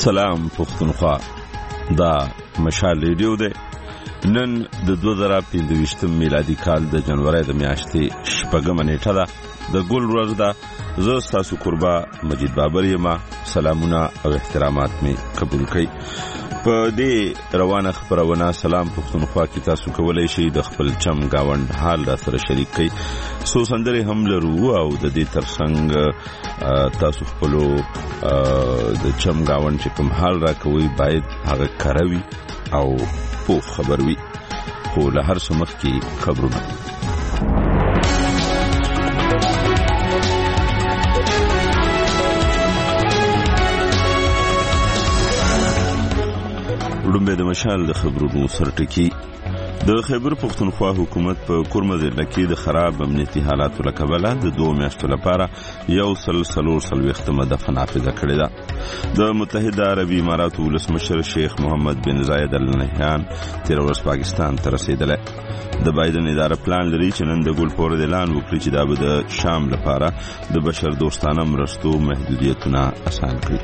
سلام پښتونخوا، دا مشال ریډیو دی. نن د 2025 میلادي کال د جنوري د میاشتې 6 نیټه ده. د ګل ورځ ده. زه ستاسو قربا مجید بابر یم. سلامونه او احترامات می قبول کړئ. په دې روانه خبرونه سلام پښتونخوا کې تاسو کولای شئ د خپل چم گاوند حال را سره شریک کړئ. سو سندري هم لرو او د دې ترڅنګ تاسو خپل د چم گاوند چې کوم حال را کوي باید هغه کاروي او په خبر وي. خو له هر څه مخکې خبرونه. وړاندې د مشال د خبرونو سرټکی. د خیبر پښتونخوا حکومت په کورمه ضلع کې د خراب امنیتي حالاتو له کبله د 2 میاشتو لپاره 140 دفعه نافذه کړې ده. د متحده عربي اماراتو ولسمشر شیخ محمد بن زاید ال نهیان تیر ورځ پاکستان ته رسیدلی. د بایدن اداره پلان لري چې نن د ګل پورې اعلان وکړي چې دا به د شام لپاره د بشر دوستانه مرستو محدودیتونه اسان کړي.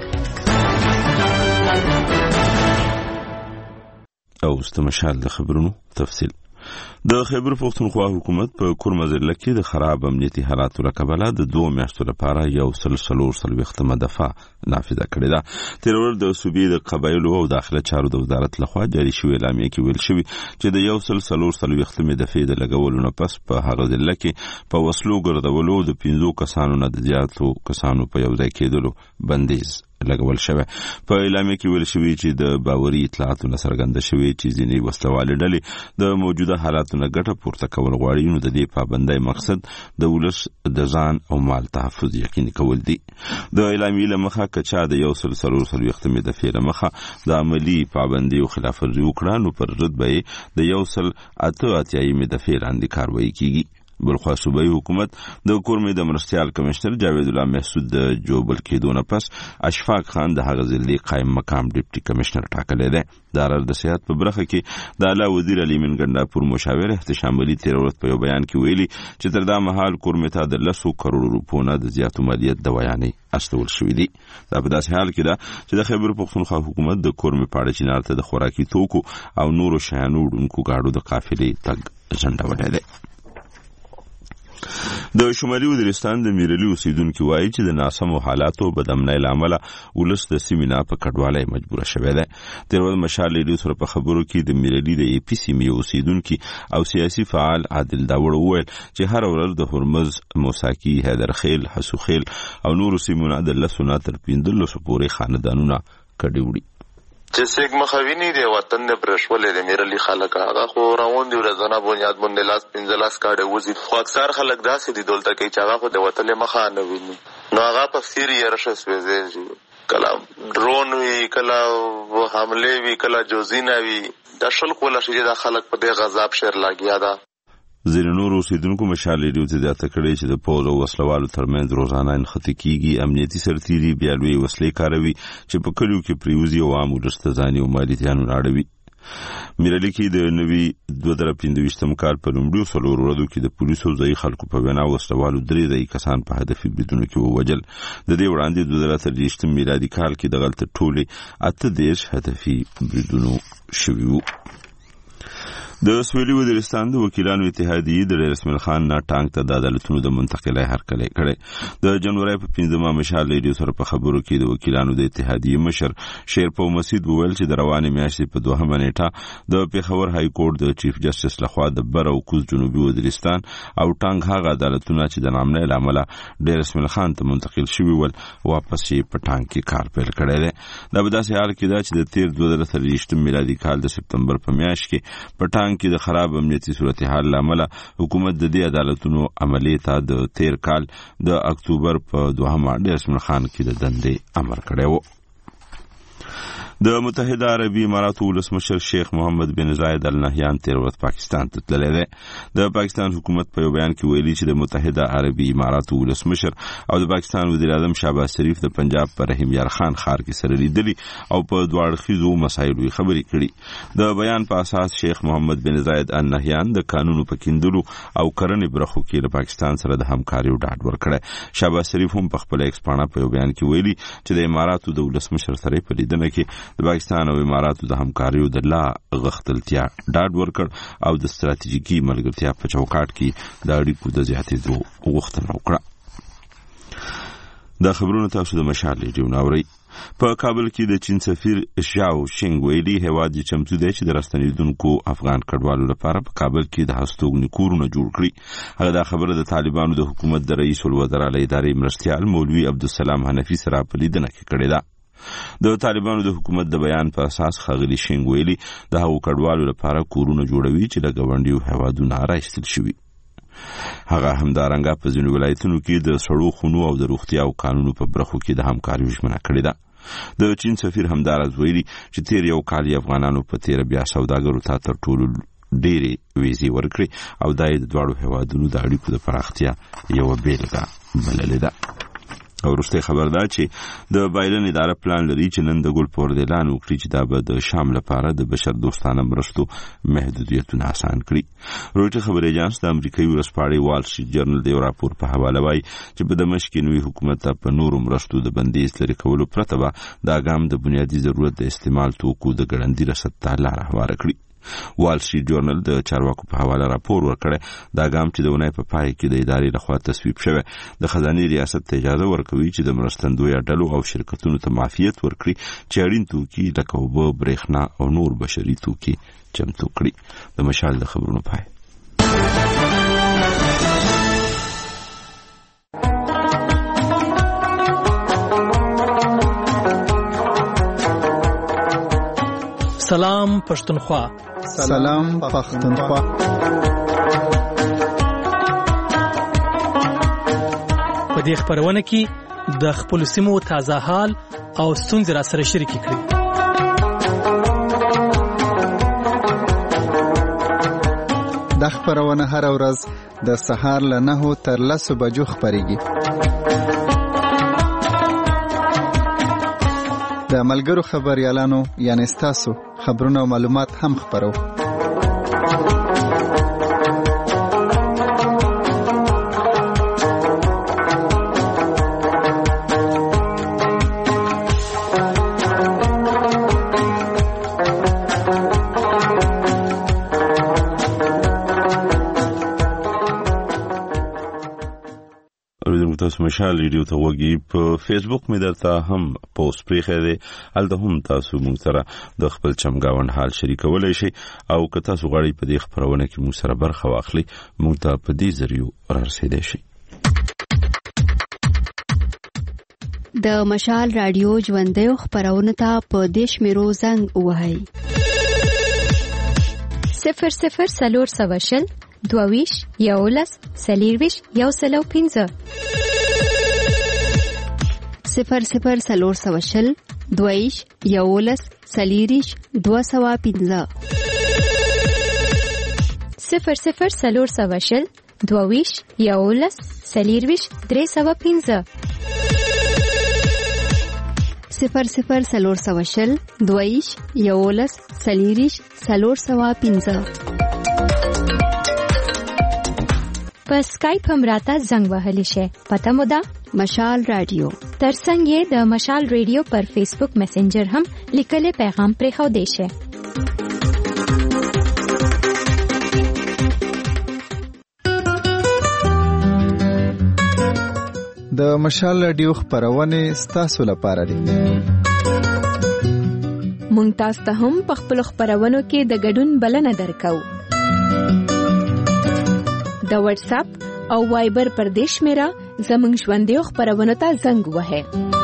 او استمشال د خبرونو تفصیل. د خیبر پښتونخوا حکومت په کورمه ضلع کې د خراب امنیتي حالاتو له کبله د 2 میاشتو لپاره 140 دفعه نافذه کړې ده. تیر ورځ د صوبې د قبایلو او داخله چارو د وزارت لخوا جاري شوې اعلامیه کې ویل شوی چې د 140 دفعې د لګولو نه پس په هغه ضلع کې په وسلو ګرځولو د 15 کسانو نه د زیاتو کسانو په یو ځای کېدلو بندیز لګول شوی. په اعلامیه کې ویل شوی چې د باوري اطلاعاتو نه څرګنده شوی چې ځینې وسلوالې ډلې د موجوده حالاتو نه ګټه پورته کول غواړي. نو د دې پابندۍ مقصد د ولس د ځان او مال تحفظ یقیني کول دي. د اعلامیې له مخه کچا د 140 دفعې له مخه د عملی پابندۍ او خلاف ورزي وکړه نو پر ضد به د 188 دفعې لاندې کاروایی کیږي. بلخوا صوبایي حکومت د کورمې د مرستیال کمشنر جاوید الله محسود د جوبل کېدو نه پس اشفاق خان د هغه ضلع قائم مقام ډیپټي کمشنر ټاکلی دی. د ارر د صحت په برخه کې د اعلی وزیر علي من ګنداپور مشاور احتشام علي تیر ورځ په یو بیان کې ویلي چې تر دا مهال کورمې ته د 100 کروڑ روپو نه د زیاتو مالیت د ویانې استول شوې دي. دا په داسې حال کې ده چې د خیبر پښتونخوا حکومت د کورمې پاړه چینار ته د خوراکي توکو او نورو شیانو وړونکو ګاډو د قافلې تګ ځنډولی دی. د شمالي وزیرستان د میرلی اوسیدونکو وایي چې د ناسمو حالاتو بدامنۍ لامل ولس د سیمینا په کډوالۍ مجبور شوی دی. تر ورځ مشال ریډیو سره په خبرو کې د میرلی د ای پی سی می اوسیدونکو او سیاسي فعال عادل داوړ وویل چې هر ورځ د هرمز، موساکی، حیدرخیل، حسوخیل او نورو سیمونو د 100 تر 15 پورې خاندانونه کډې وړي. چې څنګه مخاویني دی وطن د پرشولې د میرلی خلک هغه خو روان دی ورځنه بنیاد باندې لاس 15 کاډه وزي. خو اکثر خلک داسې دي دولت کې چې هغه خو د وطن مخه نه ویني. نو هغه په سیری رشس وځي کله ډرون وی کله حمله وی کله جوزینا وی د شل کوله شي د خلک په دې غضب شر لاګیا ده. ځینې نور اوسیدونکو مشال ریډیو ته زیاته کړې چې د پوز او وسلوالو ترمنځ روزانه انخطي کیږي. امنیتي سرتیري بیا لوی وسلې کاروي چې په کلیو کې پریوزي او عام ولس ته ځاني او مالي زیانونه اړوي. میرلی کې د نوي 2025 کال په لومړیو 4 ورځو کې د پولیسو ځای خلکو په وینا وسلوالو 3 کسان په هدفي بریدونو کې ووجل. د دې وړاندې 2023 میلادي کال کې د غلطه ټولې 8 هدفي بریدونو شوي وو. د سویلي وزیرستان د وکیلانو اتحادیې د رسمل خان نه ټانک ته د عدالتونو د منتقلۍ هرکلی کړی. د جنوري په 15 مشال ریډیو سره په خبرو کې د وکیلانو د اتحادیې مشر شیرپو مسعود وویل چې د روانې میاشتې په 2 نیټه د پیښور های کورټ د چیف جسټس لخوا د بر او کوز جنوبي وزیرستان او ټانک هغه عدالتونه چې د نامنۍ لامل د رسمل خان ته منتقل شوي ول واپس یې په ټانک کې کار پیل کړی دی. دا په داسې حال کې ده چې د تیر 2023 میلادي کال د سپتمبر په میاشت کې په ټانک کې د خراب امنیتي صورتحال لامل حکومت د دې عدالتونو عملیې ته د تیر کال د اکتوبر په 2 د رسمل خان کې د دندې امر کړی و. د متحده عربي اماراتو ولسمشر شیخ محمد بن زاید ال نهیان تیر ورځ پاکستان ته تللی دی. د پاکستان حکومت په یو بیان کې ویلي چې د متحده عربي اماراتو ولسمشر او د پاکستان وزیر اعظم شهباز شریف د پنجاب په رحیم یار خان ښار کې سره لیدلي او په دوه اړخیزو مسایلو خبرې کړي. د بیان په اساس شیخ محمد بن زاید ال نهیان د قانونو په کیندلو او کرنې برخو کې له پاکستان سره د همکارۍ ډاډ ورکړی. شهباز شریف هم په خپل ایکس پاڼه په یو بیان کې ویلي چې د اماراتو د ولسمشر سره په لیدنه کې د پاکستان او اماراتو د همکاریو د لا غښتلتیا ډاډ ورکړ او د ستراتیژیکي ملګرتیا په چوکاټ کې د اړیکو د زیاتېدو غوښتنه وکړه. دا خبرونه تاسو د مشال ریډیو ناورئ. په کابل کې د چین سفیر ژاو شینګ ویلي هیواد یې چمتو دی چې د راستنېدونکو افغان کډوالو لپاره په کابل کې د هستوګنې کورونه جوړ کړي. هغه دا خبره د طالبانو د حکومت د رئیس الوزرا له ادارې مرستیال مولوي عبدالسلام حنفي سره په لیدنه کې کړې ده. د طالبانو د حکومت د بیان په اساس ښاغلي شینګ ویلي د هغو کډوالو لپاره کورونه جوړوي چې له ګاونډیو هیوادونو راایستل شوي. هغه همدارنګه په ځینو ولایتونو کې د سړو خونو او د روغتیا او قانونو په برخو کې د همکاریو ژمنه کړې ده. د چین سفیر همداراز ویلي چې تیر یو کال افغانانو په تیر بیا سوداګرو ته تر ټولو ډېرې ویزې ورکړي او دا یې د دواړو هیوادونو د اړیکو د پراختیا یوه بیلګه بللې ده. او وروسته خبر ده چې د بایدن اداره پلان لري چې نن د ګل پور اعلان وکړي چې دا به د شام لپاره د بشر دوستانه مرستو محدودیتونه آسان کړي. رویټر خبري اژانس د امریکایي ورځپاڼې وال سټریټ جرنل د راپور په حواله وایي چې په دمشق کې نوي حکومت ته په نورو مرستو د بندیز لري کولو پرته به دا ګام د بنیادي ضرورت د استعمال توکو د ګړندي رسد ته لاره هواره کړي. وال سټریټ جرنل د چارواکو په حواله راپور ورکړی دا ګام چې د اونۍ په پای کې د ادارې لخوا تصویب شوی د خزانې ریاست ته اجازه ورکوي چې د مرستندویه ډلو او شرکتونو ته معافیت ورکړي چې اړین توکي لکه اوبه، برېښنا او نور بشري توکي چمتو کړي. د مشال د خبرونو پای. سلام پښتونخوا. سلام پښتونخوا. په دې خبرونه کې د خپل سیمو تازه حال او ستونزې را سره شریک کړئ. د خبرونه هر ورځ د سهار له 9 تر 10 بجو خبريږي. د ملګرو خبريالانو یعنی تاسو خبرونه او معلومات هم خبرو. تاسو مشال ریډیو ته وګورئ. په فیسبوک مې درته هم پوسټ پریښی دی، هلته هم تاسو موږ سره د خپل چمګاوند حال شریکولی شئ او که تاسو غواړئ په دې خپرونه کې موږ سره برخه واخلئ موږ ته په دې ذریعو رارسېدی شئ. د مشال رادیو ژوندیو خپرونو ته په دې شمیرو زنګ ووهئ 00 22 11 40 105 00 420 22 11 40 205 00 420 22 11 40 305 00 420 22 11 40 305 په اسکایپ هم راته زنګ وهلی شي. پته مو ده مشال رادیو. ترڅنګ یې د مشال ریډیو پر فیسبوک میسنجر هم لیکلي پیغام پرېښودی شي. د مشال رادیو خبرونه ستاسو لپاره دي. مونږ تاسو ته هم په خپل خبرونو کې د ګډون بلنه درکو. د واتس اپ او وایبر پر دیش میرا زمنګ ژوندیو خبرونه ته زنګ وهه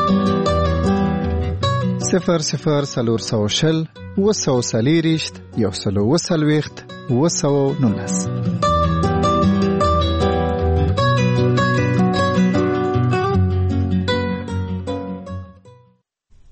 00 420 140 119.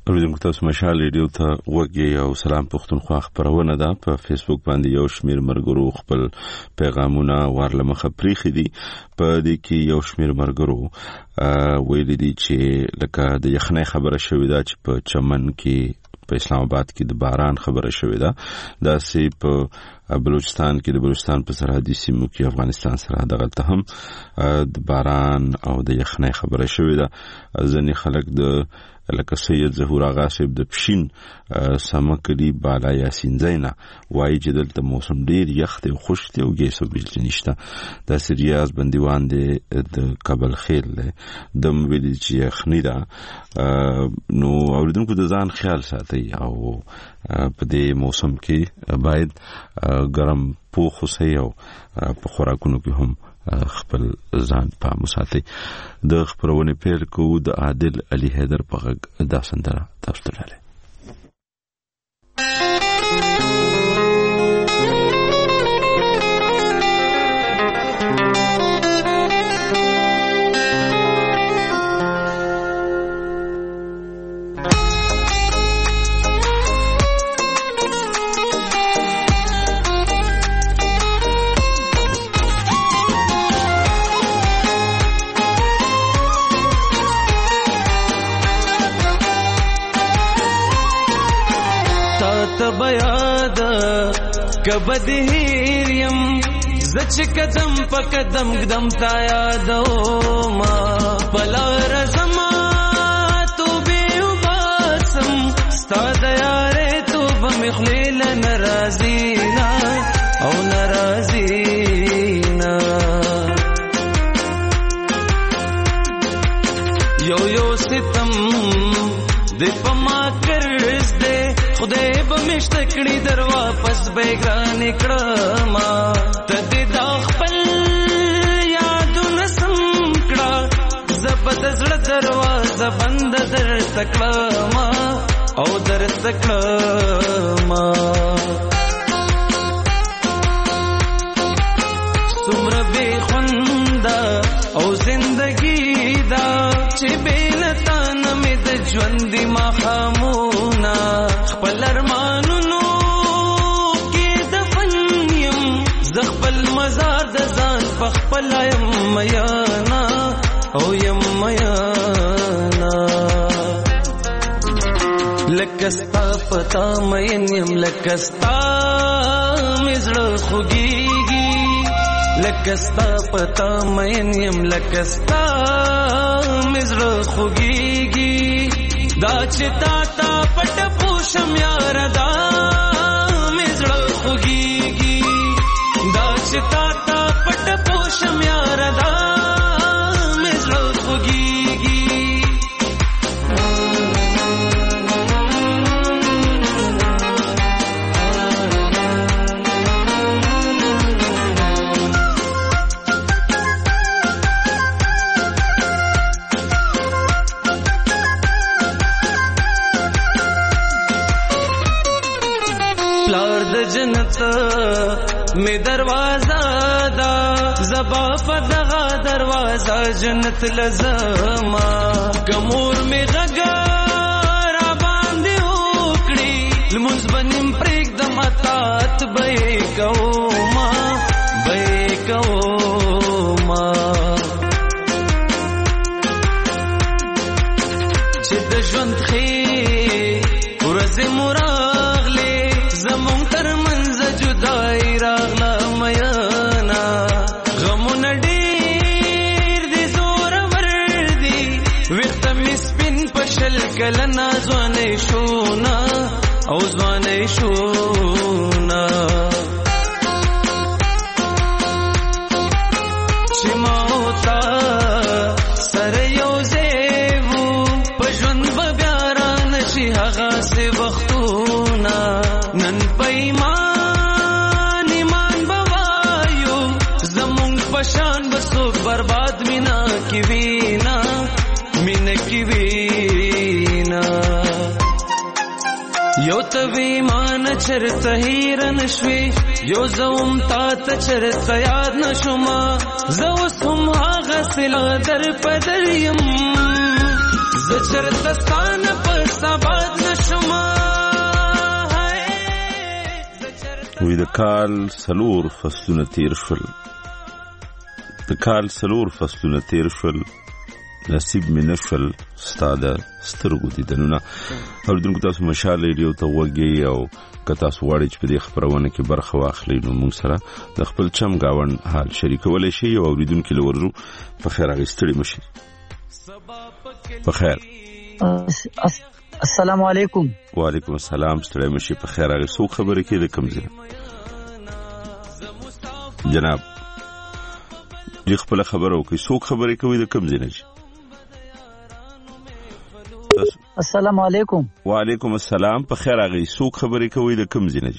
اوریدونکو تاسو مشال ریډیو ته وګورئ او سلام پښتونخوا خبرونه ده په فیسبوک باندې یو شمیر مرګرو خپل پیغامونه ورلمخه پریخي دي په دې کې یو شمیر مرګرو ویل دي چې لکه د یخنۍ خبره شوې ده چې په چمن کې په اسلام آباد کې د باران خبره شوې ده دا سي په بلوچستان کې د بلوچستان په سرحدي سیمو کې افغانستان سره دغلته هم د باران او د یخنۍ خبره شوې ده ځینې خلک د لکه سید ظهور آغا صاحب د پښین سمکلی بالا یاسین زینا وایي چې دلته موسم ډیر یخ دی او خوش دی او ګیسو بجلی نشته د سریاز بندیوان دی د کابل خیل دی د ویلي چې یخنی ده نو اوریدونکو د ځان خیال ساتي او په دې موسم کې باید ګرم پوخ اوسئ او په خوراکونو کې هم خپل ځان په مساتي د خبرونه پیل کو د عادل علي حیدر په غږ دا سندره تاسو ته لري کبدهیریم زچ قدم په قدم قدم تا یادو ما بلا رزما تو به وباسم ستاد یاره تو بمخلیل ناراضینا او ناراضینا یو یو ستم د پما کرز دے خدای به مشتکړي در واپس بیگان کړما تدې دا خپل یادونه سم کړه زبد زړه دروازه بند در تکړما او در تکړما څومره بے خوندا او زندگی دا چې بیلتا نمې د ژوند ما خامونا خپل ارمانونو کې دفن یم زخپل مزار د ځان په خپل یم میانا او یم میانا لکستا پتا مین یم لکستا مزړه خوږیږي لکستا پتا مین یم لکستا مزړه خوږیږي دا چې تا پټ پوشم یار دا مزړه خوږیږي دا چې تا پټ پوشم یار دا مزړه خوږیږي می دروازه دا زبا فدغه دروازه جنت لزما کمور می غږا را باندې وکړي لمونځ بنیم پرېږ د ماتات به کوما چې د ژوند خې ورځې مراغلې زمون تر منځ جدای راغله میانا غمونه ډېر دي زور ور دي وخته مې سپین په شل کلنه ځوانۍ شونا او ځوانۍ شونا چې ما وتا سره یو زیو په ژوند به بیا رانشي هغه سې وختونه نن پیمان ایمان بوایو زمونږ پشان بسوک برباد مینا کی وینا یو تویمان چرته هیر نشوي یو زوم تا ته چرته یاد نشوما زو سم هغه سلا در پدریم زچرتستان په سباد نشما وی د کال سلور فصلونه تیر شول نصیب مې نشول ستا د سترګو دیدنونه. اوریدونکو تاسو مشال ریډیو ته وګورئ او که تاسو غواړئ چې په دې خپرونه کې برخه واخلئ نو موږ سره د خپل چم گاوند حال شریکولی شئ او اوریدونکو له ورځو په خیر اغوستړي مشي. په خیر. السلام علیکم. وعلیکم السلام. ستړي مشي. په خیر اغه څوک خبره کې د کوم ځای جناب دې خپل خبره وکي څوک خبره کوي د کوم ځای نه. السلام علیکم. وعلیکم السلام. په خیر اغه څوک خبره کوي د کوم ځای نه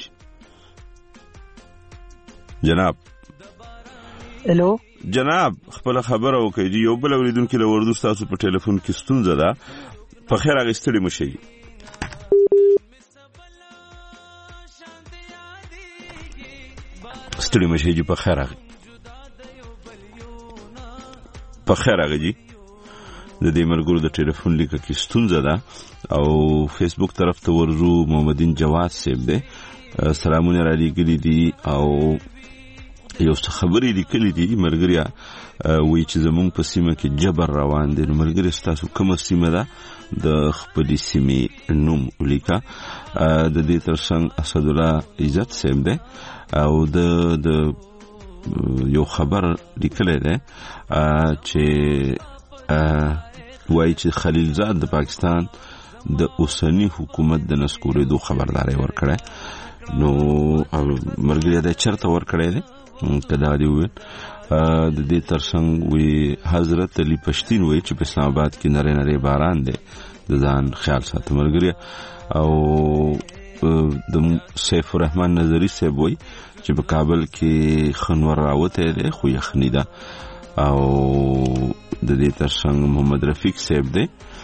جناب. هلو جناب خپل خبره وکي یو بل اوریدونکو له ورځو تاسو په ټلیفون کې ستونزه ده. په خیر اغه ستړي مشي. ستړي مشي جی. په خیر اغه جی. د دې ملګرو د ټلیفون لیکه کې ستونزه ده او فیسبوک طرف ته ورځو محمدین جواد صاحب ده سلامونه را لګلي دي او یو څه خبرې لیکلي دي ملګریا وی چې زمونږ په سیمه کې جبر روان دي. ملګری تاسو کومه سیمه ده د خپل سیمې نوم ولیکه. د دې ترڅنګ اسد الله عزت صاحب ده او د یو خبر لیکلی ده چې وایي چې خلیلزاد د پاکستان د اوسنی حکومت د نسکورېدو خبرداری ورکړی. نو ملګری دا چرته ورکړی دی کدا دی ویل د دې ترڅنګ وی حضرت علی پښتین وی چې په اسلام آباد کې نری باران دی د ځان خیال ساتي ملګری. او د سیف الرحمن نظری صاحب وی چې په کابل کې خنور راوته دی خو یخنی ده. او د دې ترڅنګ محمد رفیق صاحب دی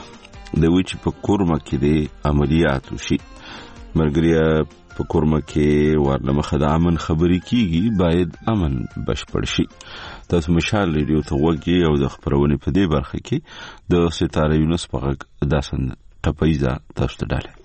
د وی چې په کورما کې دی عملیات وشي ملګری. په کورما کې ورلمخه د امن خبرې کیږي باید امن بشپړ شي. تاسو مشال ریډیو ته وګورئ او د خبرونه په دې برخه کې د ستاره یونس په غږ داسن ټپایزه تاسو ته ډاله.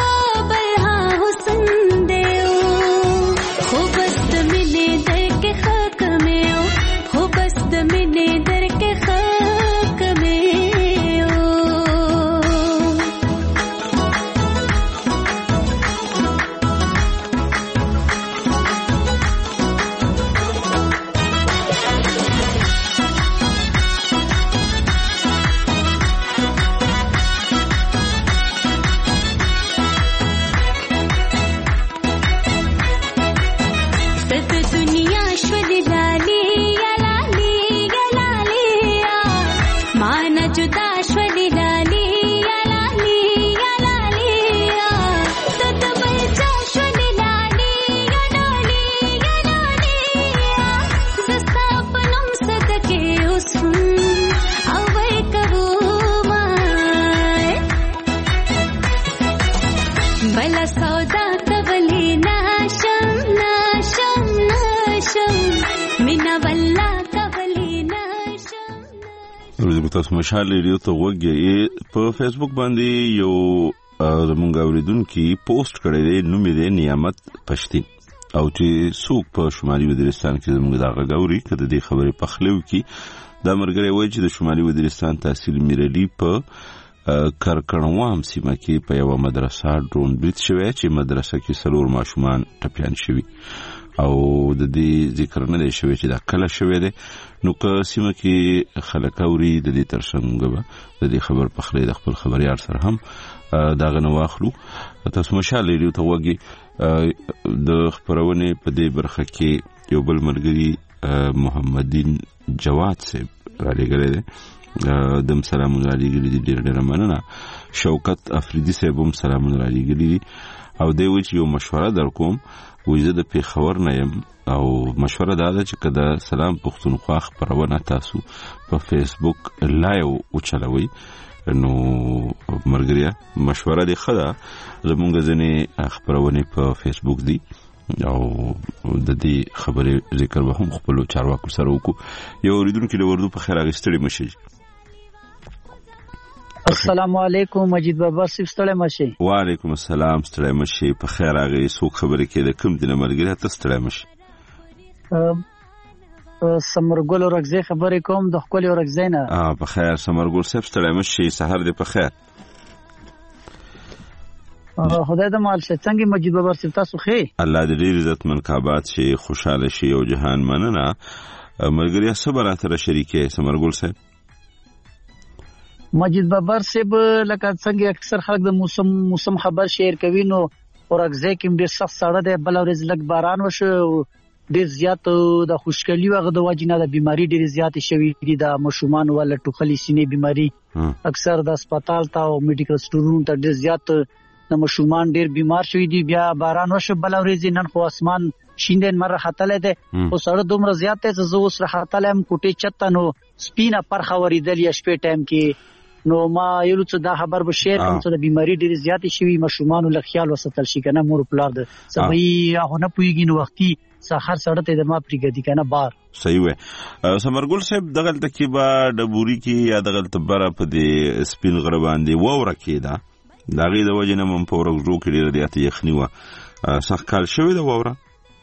के تاسو مشال ریډیو ته وګورئ. په فیسبوک باندې یو زمونږ اوریدونکو پوسټ کړی دی، نوم یې نعمت پښتين، او چې څوک په شمالي وزیرستان کې زمونږ دا غاوري کده دې خبرې پخلو کې دا مرګري وایي چې د شمالي وزیرستان تحصیل میرلی په کرکنوام سیمه کې په یو مدرسه ډرون بریټ شوی چې مدرسه کې 4 ماشومان ټپيان شوي، او د دې ذکر نه دی شوی چې دا کله شوی دی. نو که سیمه کې خلک اوري د دې ترڅنګ به د دې خبر پخلې د خپل خبريار سره هم دا غنه واخلو. تاسو مشال ریډیو ته وګورئ. د خبرونه په دې برخه کې یو بل مرګري محمدین جواد صاحب را لګره دي، دم سلامونه را لګري دي، ډېر مننه. شوکت افریدي صاحب هم سلامونه را لګري دي، او دوی وایي چې یو مشوره در کوم، وایي زه د پیښور نه یم، او مشوره دا ده چې کله سلام پښتونخوا خبرونه تاسو په فیسبوک لایو وچلوي، نو مرګریا مشوره دی خدا زمونږ ځنې خبرونه په فیسبوک دي، او د دې خبرې ذکر به هم خپل چارواکو سره وکړو. یو اوریدونکو له وردو په خیر اغستړي مشي. السلام علیکم مجید بابا صاحب، ستړی مشي. وعلیکم السلام، ستړی مشي. په خیر اغه څوک خبرې کې د کوم دینه مرګریا ته ستړی مشي؟ سمرګل ورغزي خبرې کوم د خپل ورغزي نه. په خیر سمرګل صاحب، ستړی مشي، سحر دې په خیر. خدای دې مال شه. څنګه مجید بابا صاحب تاسو خې؟ الله دې ډېر عزت منکابات شي، خوشاله شي او جهان مننه. مرګریا صبر اتره شریکه سمرګل صاحب. مجید بابا صاحب لکه څنګه اکثر خلک د موسم خبر شیر کوي، نو ورغزي کې ډېر سخت سړه ده، بل ورځ لګ باران وشو، ډېر زیات د خوشکلی وغه د واجنه د بیماری ډېر زیات شوی دي، د مشومان ول ټوخلی سینې بیماری اکثر د هسپتال ته او میډیکل سټورونو ته ډېر زیات د مشومان ډېر بیمار شوی دي. بیا باران وشو، بل ورځ نن خو اسمان شیندن مر خطلې ده، او سړه دومره زیات ته زه اوس راخطلم کوټه چته، نو سپینه پرخه وریدل یا شپې ټایم کې، نو ما یو څه دا خبر به شیر کوم چې د بیماری ډېر زیات شوی، مشومان له خیال وساتل شي کنه، مور پلار د سبي هغه نه پويږي، نو وختي سحر سړه ته د ما پریګدي کنه بار. صحیح وې سمرګل صاحب، دغه تکيبا ډبوري کې یا دغه تبره په دې سپین غره باندې ووره کېدا، دغه د وجه نه من په ورغو کې ډېر دیات یخنی و سخت کال شوی دا ووره.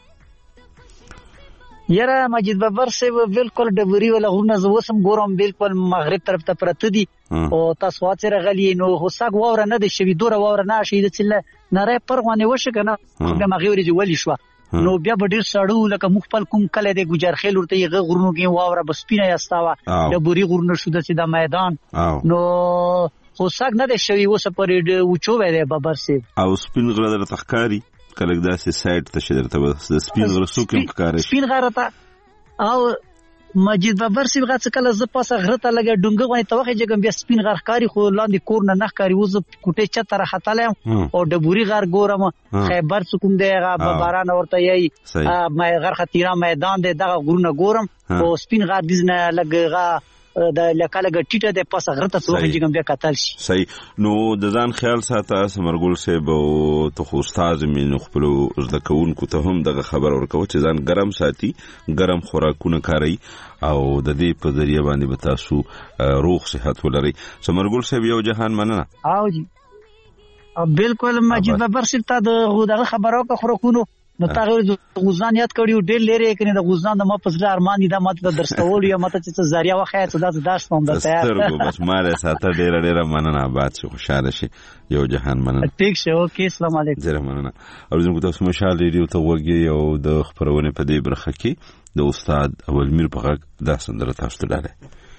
یاره مجید بابر صاحب بالکل ډبوري ولا غونه زوسم ګورم بالکل مغرب طرف ته پرته دي، او تاسو واڅ رغلی، نو هوساګ ووره نه د شوی دوره ووره نه شي د چله نری پرغونه وشه کنه، بیا مغوري جو ولي شو، نو بیا ډېر سړو لکه مخفل کوم کله د ګجر خیل ورته یغه غرونو کې ووره بس پینه یستاوه ډبوري غرونه شو د سیده میدان، نو هوساګ نه د شوی وسه پرې وچو وې بابر صاحب. او سپین غره د تخکاری کله داسې سایت ته شدرته د سپین غره سوکم ښکارې سپین غره ته، او مجید بابر صاحب غاڅ کله ز پاسه غره ته لګه ډنګ غوي ته وخت جګم بیا سپین غر ښکاری، خو لاندې کور نه ښکاری، وز کوټه چتره خطلم او ډبوري غر ګورم، خیبر سکوم دی باران ورته یي ما غر خطیرا میدان دی دغه غرونه ګورم، او سپین غر دزنه لګه د لکاله ټیټه د پاسه غره ته څو جګم بیا قتل شي. صحیح. نو د ځان خیال ساته سمرګل صاحب، او ته خو استاد مين خپل زده کوونکو ته هم دغه خبر ورکوي چې ځان ګرم ساتي، ګرم خوراکونه کاروي، او د دې په ذریعہ باندې به تاسو روغ صحت ولري. سمرګل صاحب یو جهان مننه. او جی بالکل مجید بابر صاحب ته دغه خبرو کا خوراکونو نو تاسو غوزان یاد کړیو ډېر لري کنه د غوزان د ما پسله ارمان دي د ماته درستول یا ماته چې زریعه وخه ته داس نوم ده تیار بس ماره ساته ډېر مننه، آباد شي، خوشاله شي، یو جهان مننه. ټیک شه، اوکې، السلام علیکم. زه مننه. او زموږ تاسو مشال ریډیو ته وګورئ، او د خبرونه په دې برخه کې د استاد اولمیر په غږ دا سندره تاسو ته لاله.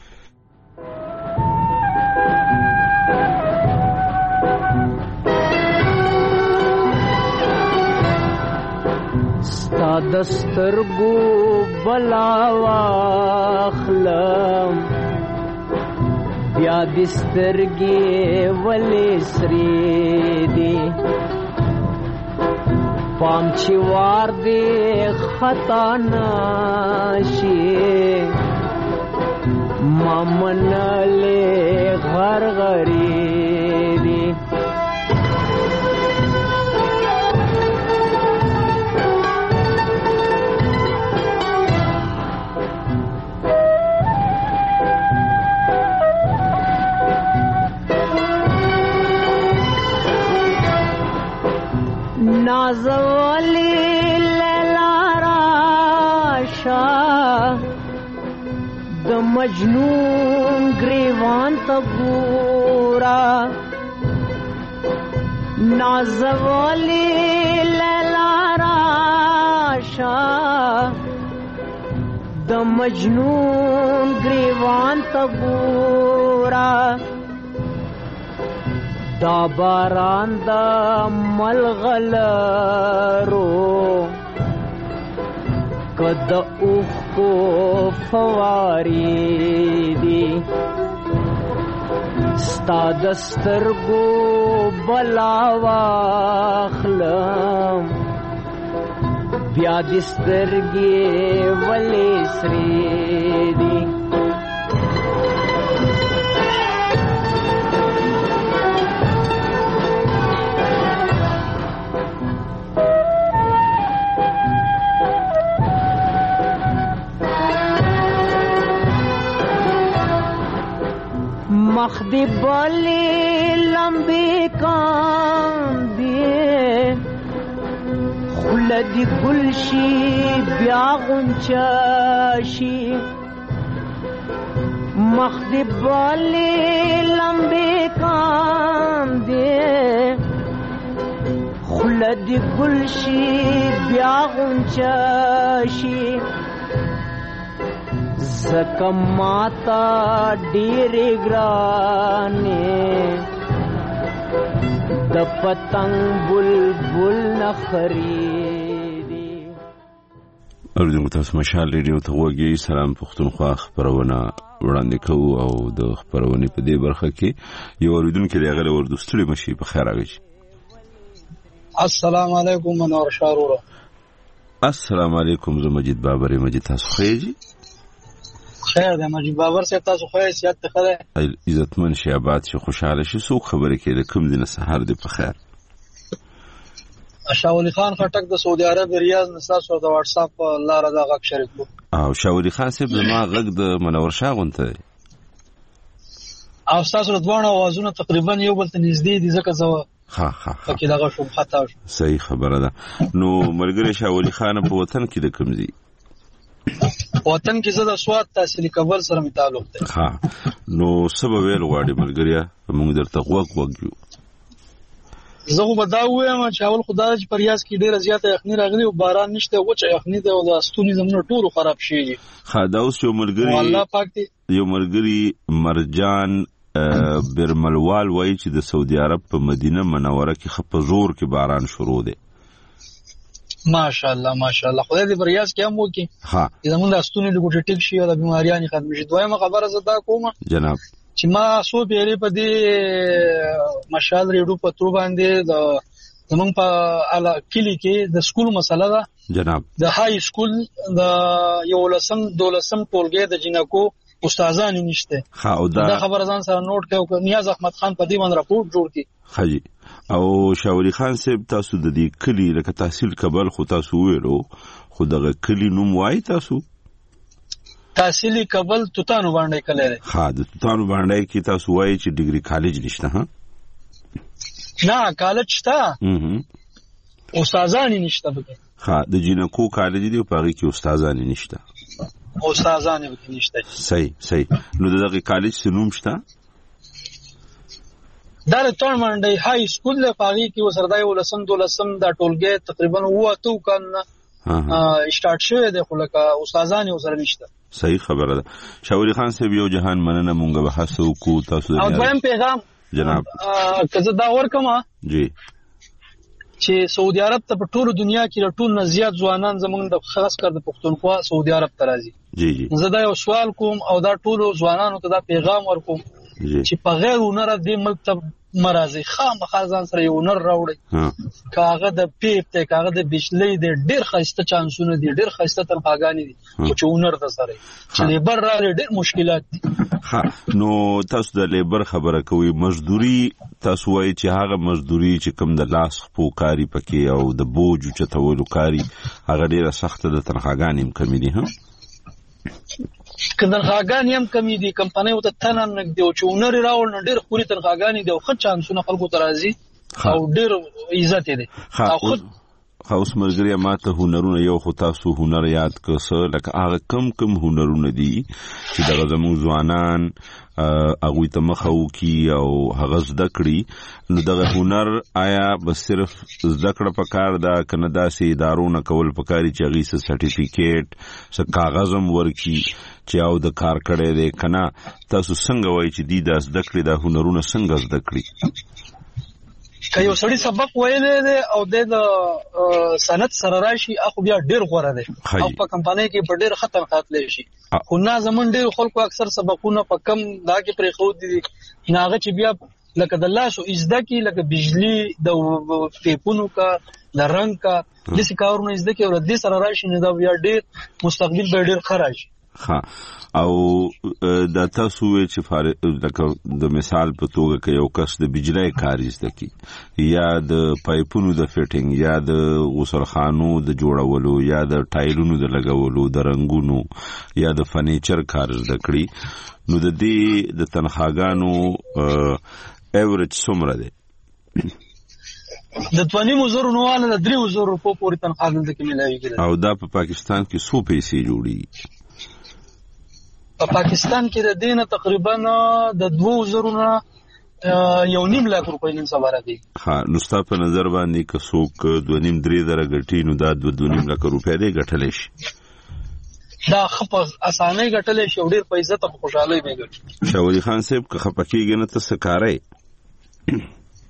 ستا دسترګو بلا واخلم بیا دسترګې ولې سری دی پام چې وار دی خطا نشي مامنلې غرغری دی د مجنون گریوان ته ګورا نازولی لیلا راشا د مجنون گریوان ته ګورا دا باران د ملغلرو کد اوخ کو فواری دی ستا دسترگو بلاواخلم بیا دسترگی ولی سری دی مخدی بالی لمبی کاندی خلدی گلشی بیا غنچاشی مخدی بالی لمبی کاندی خلدی گلشی بیا غنچاشی زکم ماتا ډېرې ګرانې د پتنګ بلبل نخریدي. اوریدونکو تاسو مشال ریډیو ته وګورئ. سلام پښتونخوا خبرونه وړاندې کوو او د خبرونې په دې برخه کې یو اوریدونکو دی هغه وردستړي مشي په خیر راغی. السلام علیکم منور شارورو. السلام علیکم زه مجید بابر مجید تاسو خیجی خیر ده مجید بابر صاحب تاسو خو سیادت ته خره عزتمن شي آباد شي خوشاله شي سو خبره کې کوم دینه سحر دی په خیر. شاولی خان خټک د سعودي عرب ریاض نساسو د واتس اپ لاره دا غږ شریک وو او شاولی خان صاحب زما غږ د منور شاغونته او تاسو دوه اوازونه تقریبا یو بل ته نږدې دي ځکه زه ها پکې دغه شوم خطا صحیح خبره ده. نو ملګری شاولی خان په وطن کې د کوم ځای وطن کې زه د سواد تحصیل کول سره می تعلق دی. ها نو سبب ویل غواړي ملګریا موږ درته وګورو. زه خو به دا وایم چې اول خدای چې پریاز کې ډیره زیاته یخني راغلي او باران نشته وچه یخني ده او د استونی زمونږ ټولو خراب شي. ها دا اوس یو ملګری والله پاک دی یو ملګری مرجان برملوال وایي چې د سعودي عرب په مدینه منوره کې خپ زور کې باران شروع دی. ماشاءالله ماشاءالله خدای دې پریاز کې هم وکي. ها زمونږ د استونی لګوټ ټیک شي او د بیماریانو ختم شي. دویمه خبره زدا کوم جناب چې ما سو پیری په دې مشال ریډو په تر باندې د زمونږ په اعلی کلی کې د سکول مسله ده جناب د های سکول د یو لسم دولسم ټولګي د جنکو استادان نشته. ها او دا خبره ځان سره نوٹ کړو. نیاز احمد خان په دې باندې راپورټ جوړ کړي. خجی او شاولی خان صاحب تاسو د دې کلی لکه تحصیل کبل خو تاسو ویلو خو دغه کلی نوم وای تاسو تحصیلی کبل توتانو باندې کله لري. ها د توتانو باندې کې تاسو وایي چې ډیګري کالج نشته. ها نه کالج شته استادان نشته بګه. ها د جنکو کالج دی په هغه کې استادان نشته. استادان به نشته. صحیح نو دغه کالج څه نوم شته؟ دا ټول باندې های سکول له پاغي کې وسردای ولسم دولسم دا ټولګي تقریبا وته کنه سٹارټ شوه د خلکا استادان یې سره نشته. صحیح خبره ده. شاولی خان صاحب یو جهان مننه مونږه به حسو کو تاسو او دویم پیغام جناب کزه دا ورکما جی چې سعودي عرب ته په ټول دنیا کې ټول نه زیات ځوانان زمونږ د خاص کر د پښتونخوا سعودي عرب ته راځي. جی زه دا یو سوال کوم او دا ټول ځوانانو ته دا پیغام ورکوم چې په غیر هنر د ملک ته مرزي خامخا ځان سره یو هنر راوړي. کاغه د پیپ ته کاغه د بجلی د ډیر خسته چانسونه دي ډیر خسته تنخواګانی دي چې هنر د سره چې لیبر را ډیر مشکلات دي. ها نو تاسو د لیبر خبره کوي مزدوري تاسو وایي چې هغه مزدوري چې کوم د لاس خپو کاری پکې او د بوج چتولو کاری هغه ډیره سخته د تنخواګانی کمی دي. ها تنخواګانی هم کمی دي کمپنۍ او ته تنن نګدي او چې هنر راول نه ډیر خوري تنخواګانی دي او خد چانسونه خلکو ترازي او ډیر عزت دي. خاص مرګریا ماته هنرونه یو خو تاسو هنر یاد کړئ لکه هغه کم هنرونه دي چې دغه زموږ ځوانان هغه ته مخاو کی او هغه زده کړي نو دغه هنر آیا بس صرف زده کړه پکار دا کنه داسې ادارونه کول پکاري چې هغه څه سرټیفیکیټ څه کاغذ هم ورکی چې او د کار کړي دی کنه تاسو څنګه وایي چې دی د زده کړې د هنرونه څنګه زده کړي که یو سړی سبق ویلې دی او د سند سره راشي اخو بیا ډیر غوړه دی او په کمپنۍ کې په ډیر خطر خاتلی شي خو نه زمون ډیر خلکو اکثر سبقونه په کم دا کې پرې خو دي ناغه چې بیا لکه د لاسو ازده کې لکه بجلی د پیپونو کا د رنگ کا د څه کارونه ازده کې او د سره راشي نه دا بیا ډیر مستقبل به ډیر خرج او دا تاسو چې د مثال په توګه کې یو کس د بجلی کار زده کی یا د پایپونو د فټینګ یا د غسلخانو د جوړولو یا د ټایلونو د لګولو د رنگونو یا د فرنیچر کار زده کړي نو د دې د تنخواګانو ایوریج څومره دی د 20,000 نواله د 3,000 روپو پورې تنخواه دلته کې ملایي او دا په پاکستان کې څو پیسې جوړي په پاکستان کې د دینه تقریبا د 2,000 نه 1.5 لک روپۍ نن سبا راځي نو ستا په نظر باندې که څوک 2.5-3 غټي نو دا 2.5 لک روپۍ دی ګټلی شي دا خپل اسانه ګټلې شي ډېر پیسې ته خوشاله نه ګټي شاه ولي خان صاحب که خپکیږي نه ته سکارې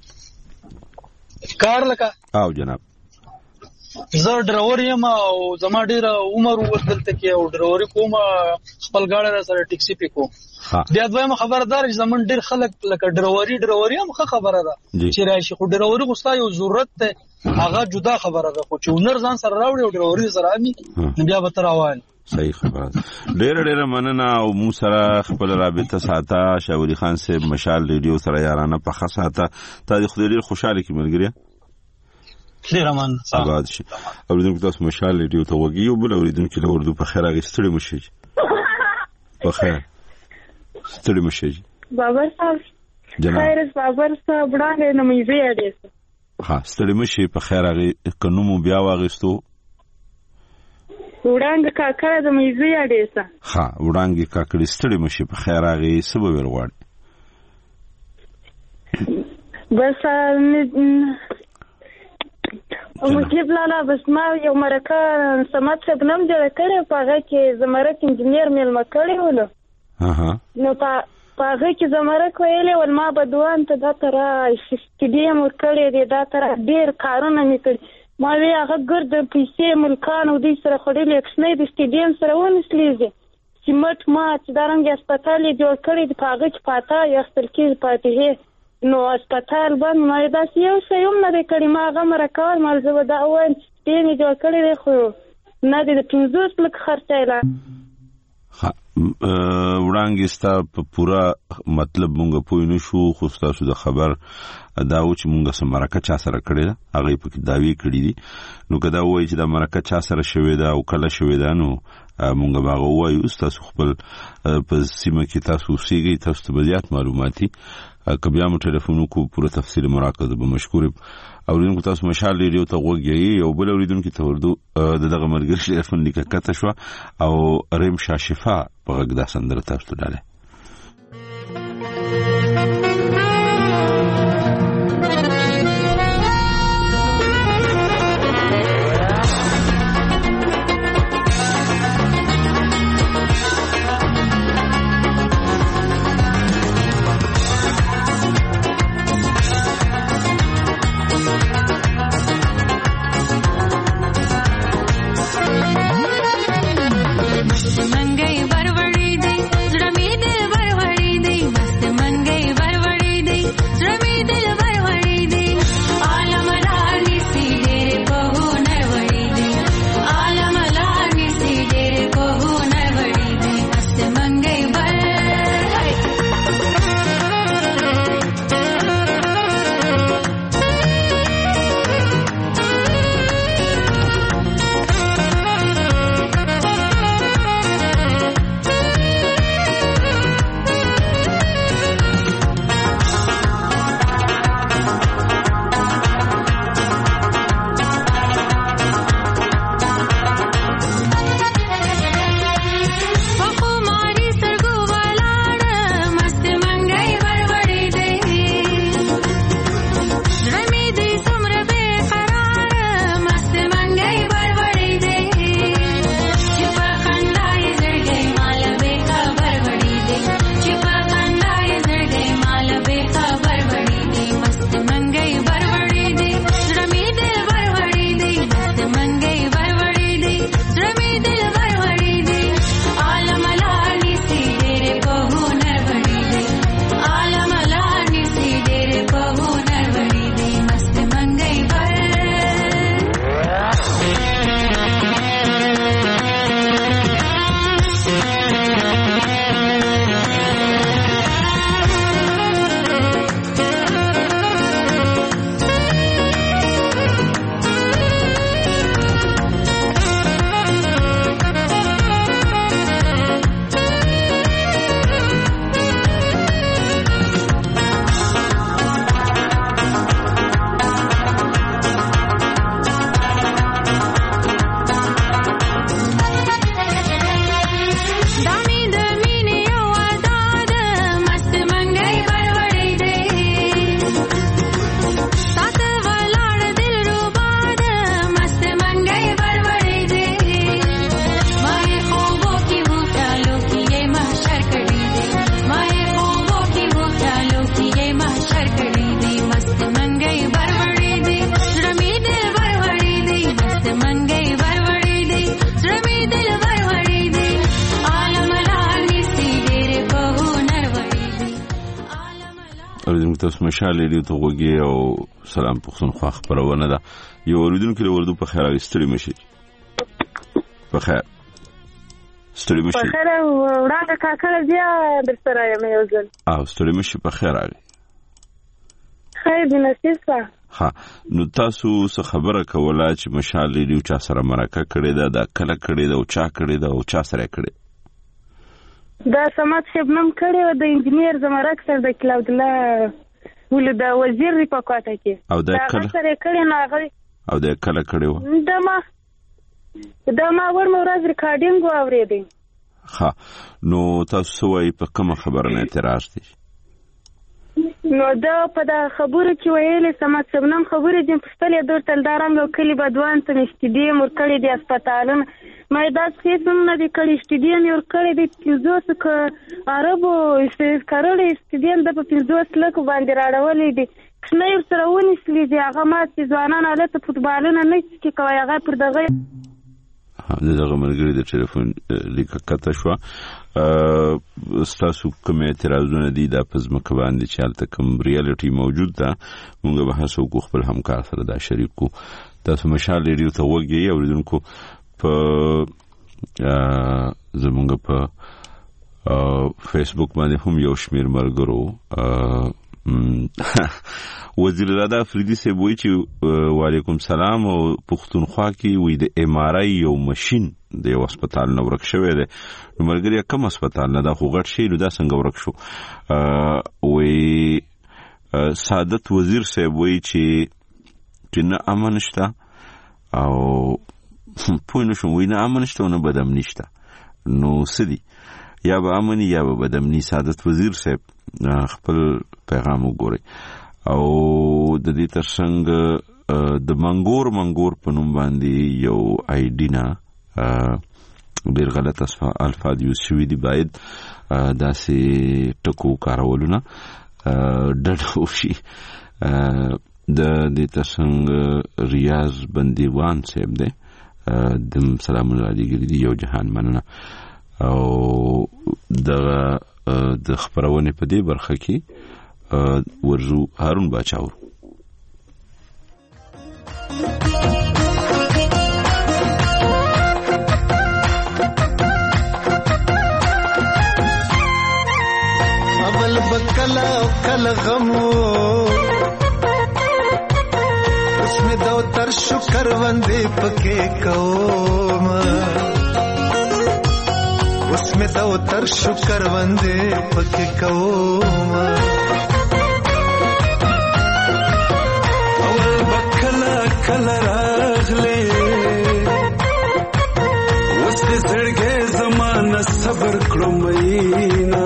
کار لکه او جناب زه ډرایور یم او زما ډیر عمر ورته کې او ډرایوري کوم خپل گاډي سره ټیکسي پکو بیا دویمه خبردار چې زمون ډیر خلک لکه ډرایوري هم خبره ده چې راشي خو ډرایوري غوستا یو ضرورت ده هغه جدا خبره ده خو چې هنر ځان سره راوړي او ډرایوري سره امي بیا به تر روان صحیح خبره ډیر مننه او مو سره خپل رابطه ساته شاه ولي خان صاحب مشال ریډیو سره یارانه په خاصه تا د خدای ډیر خوشاله کی ملګری ډیر امان آباد شي اوریدونکو تاسو مشال ریډیو ته وګي او بل اوریدونکو له اردو په خیر اغستړي مشي په خیر ستړي مشي بابر صاحب خیر بابر صاحب وړاندې نه مې زیاده ستړي مشي په خیر اغه کنومو بیا واغستو وړاندې کاکړه د مې زیاده وړاندې کاکړي ستړي مشي په خیر اغه سبب ورغړ بس مطلب لالا بس ما یو مرکه سمات صاحب نم جوړ کړی په هغه کې زمرک انجینیر مېلمه کړی ولو نو په هغه کې زمرک ویلې ول ما به دوان ته دا تر سټډیم ورکړی دی دا تر ډیر کارونه مې کړي ما وی هغه ګرد پیسې ملکان او دې سره خړلې اکسنې د سټډیم سره ونسلیږي سیمټ ما چې دارنګ هسپتال جوړ کړی دی په هغه کې پاته یختل کې پاتې نو هسپتال باندې ما دا یو څه یو نه کړی ما غمره کول مال زه دا وای چې جوړ کړی دی خو نه د 500 لک خرچه اعلان وړاندې ستا په پورا مطلب مونږ پوه نه شو خو تاسو د خبر دا و چې مونږ سره مرکه چا سره کړی دا هغه په داوی کړی دي نو کدا وای چې دا مرکه چا سره شوی دا او کله شوی دا نو مونږ باغ وایو تاسو خپل په سیمه کې تاسو سیږي تاسو ته زیات معلوماتي کبیا مو ټلیفون کو پوره تفصیل مراکزه به مشکور اوریدونکو تاسو مشال ریډیو ته وګورئ او بل اوریدونکو ته ورته دغه مرګر ټلیفون لیکه کته شو او ریم شاشفا په غږ د سندره تاسو ته नंगे बरवड़ी दे जड़ा में दे تاسو مشال ریډیو ته وګورئ او سلام پښتونخوا خبرونه ده یو اوریدونکو له وردو په خیر راستړي مشي په خیر ستړي مشي په خیر وړاندې کاکړ بیا در سره یم یو ځل او ستړي مشي په خیر راغی خیر دې نصیب شه ها نو تاسو څه خبره کوله چې مشال ریډیو چا سره مرکه کړې ده دا کله کړې ده او چا کړې ده او چا سره کړې دا سمات شبنم کړي او د انجنیر زمرک سره د کلاود الله ول د وزیر په کوټه کې او دا کله سره کړي نه غوي او دا کله کړي و دا ما ورځ ریکارډینګ واورېدم ها نو تاسو وايي په کومه خبره نه اعتراض دي نو دا په دا خبره کې ویلې سمات شبنم خبره دې په خپل دور تلدارم یو کلی بدوان ته نشټدي مور کړي د هسپتالونو ما دا څه نه دي کړي شټدي مور کړي د 500 ک عربو کارولې شټدي د 500 لک باندې راړولې دي څنګه یو سره ونیسلې دي هغه ما چې ځوانان الته فوتبالونه نه چې کوي هغه پر دغه دغه ملګری د ټلیفون لیکه کته شو ستاسو کوم اعتراضونه دي د پزمکه باندې چې الته کوم ریالټي موجود ده موږ به هڅه وکړو خپل همکار سره دا شریک کو تاسو مشال ریډیو ته وګورئ او اوریدونکو په زمونږ په فیسبوک باندې هم یو شمیر ملګرو وزیر اعلی افریدي صاحب وایي چې وعلیکم سلام او پښتونخوا کې وي د ام ار آی یو ماشين د یو هسپتال نه ورک شوی دی نو ملګری کوم هسپتال نه دا خو غټ شي نو دا څنګه ورک شو وي سعادت وزیر صاحب وایي چې نه امن شته او پوه نه شوم وایي نه امن شته او نه بدامني شته نو سدي یا به امني یا به بدامني سعادت وزیر صاحب خپل پیغام وګورئ او د دې ترڅنګ د منګور په نوم باندې یو آی ډی نه ډېر غلط الفاظ یوز شوي دي باید داسې ټکو کارولونه ډډه وشي د دې ترڅنګ ریاض بندیوان صاحب دی د سلامونه علیګری دی یو جهان مننه او د خبرونه په دې برخه کې ورزو هارون باچاو اول بکلا کل غمو اسمه دو تر شکر وندې پکې کوم اسمه دو تر شکر وندې پکې کوم اول بکلا کل راغله اوس دې زړګې زمانہ صبر کړو مینا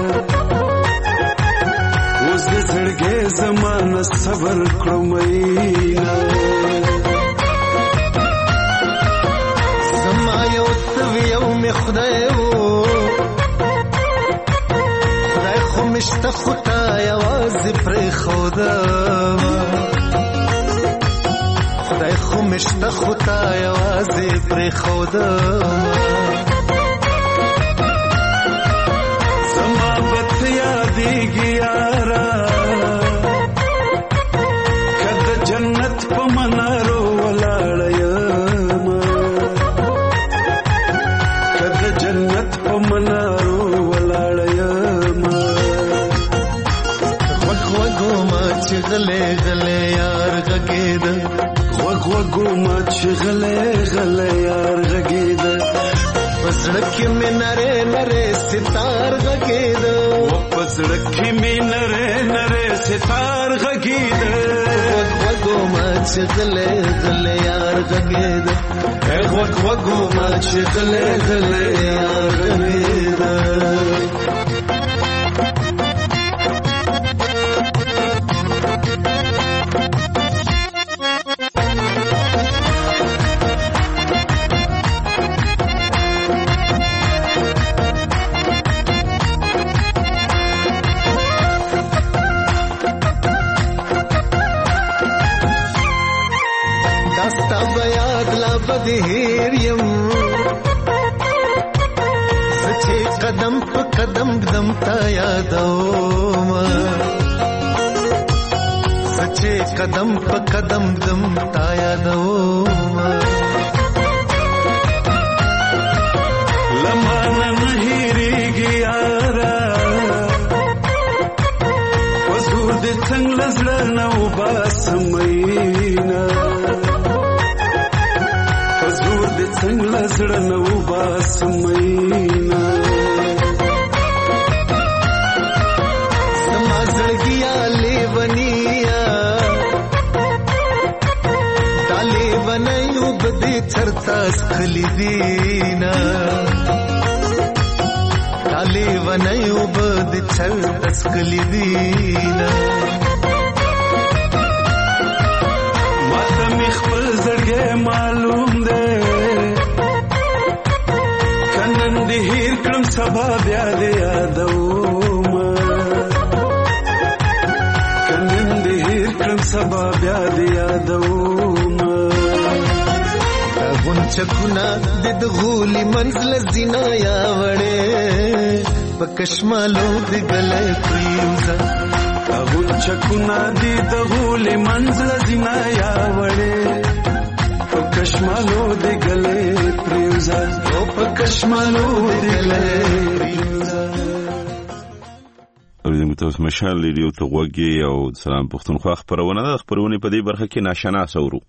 اوس دې زړګې زمانہ صبر کړو مینا زما یو یو می خدای خو مشته خدای आवाज پر خدا خدای خو مشته خدای आवाज پر خدا زما بت یادېږي یارا کله جنت په منارو ولاړ یم کله جنت په منارو ولاړ یم وګو ما چې غلې غلې یار غګید وګو ما چې غلې غلې یار غګید پسړکې مې نره نره ستار غګید پسړکې مې نره نره ستار غګید وګو ما چې غلې غلې یار غګید وګو ما چې غلې غلې یار غګید بدهیر یم سچې قدم په قدم دم تا یادوم سچې قدم په قدم دم تا یادو لمانه نه هېرېږي یاره وزور دې څنګه زړه نه وباسم میینه وزور دې څنګه زړه نه وباسم میینه زما زړګیا لیونیا دا لیونیو بدې چرته سخلي دینا دا لیونیو بدې چرته سخلي دینا ماته مې خپل زړګی معلوم دی که نن دې هېر کړم سبا بیا دې یادوم که نن دې هېر کړم سبا بیا دې یادوم دا غونچکونه دې د غولي منزله زینا یا وړې په کشمالو دې ګلی پرېوځه دا غونچکونه دې د غولي منزله زینا یا وړې په کشمالو دې ګلی پرېوځه او په کشمالو دې ګلی پرېوځه. اوریدونکو تاسو مشال ریډیو ته غوږ یې او سلام پښتونخوا خپرونه ده. خپرونې په دې برخه کې ناشناس اورو.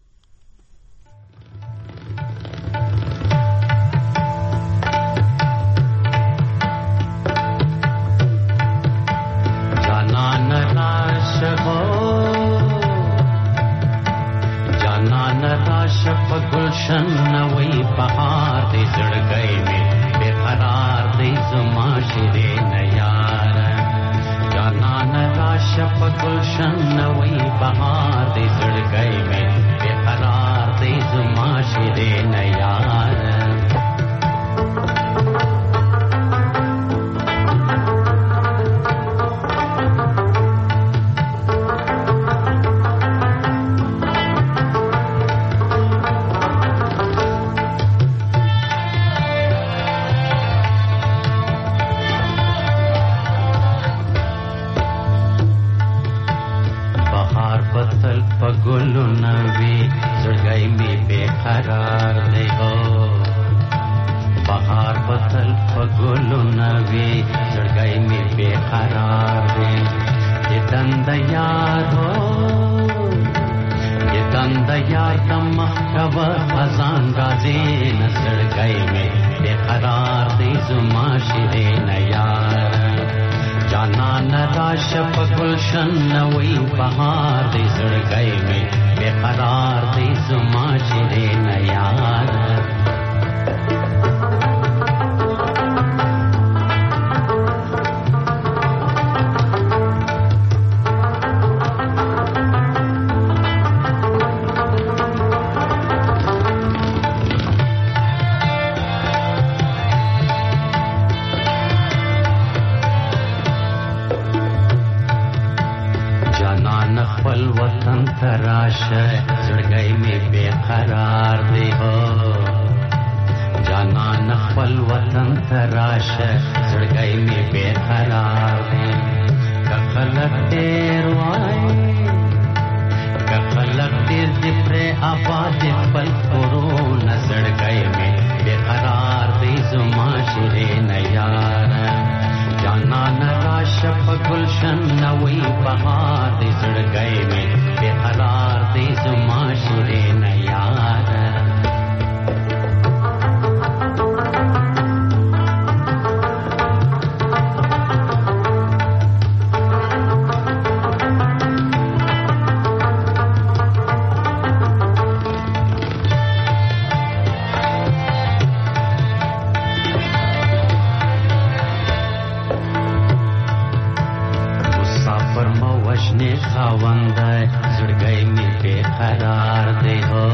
گلشن نوی بہار دے زڑگئی میں بے قرار دے زما شیرے نیار جانان راشپ گلشن نوی بہار دے زڑگئی میں بے قرار دے زما شیرے نیار گلو نوی زڑگئی میں بے قرار دے ہو بہار بطل گلو نوی زڑگئی میں بے قرار دے یہ دند یار ہو یہ دند یار تم خبر خزان گازی نہ زڑگئی میں بے قرار دے زما شیرے نیار جانان راشپ گلشن نوی بہار دے زڑگئی میں بے قرار دے زما شیرے نیار زڑگئی میں بے قرار دے ہو جانا نخل وطن تراش زڑگئی میں بے قرار دے کخلق دیر وائے کخلق دیر دپرے آباد پل قرون زڑگئی میں بے قرار دے زما شیرے نیار جانا نراشپ گلشن نوی بہار دے زڑگئی میں بے قرار دے زما شیرے نیار زڑگئی میں بے قرار دے ہو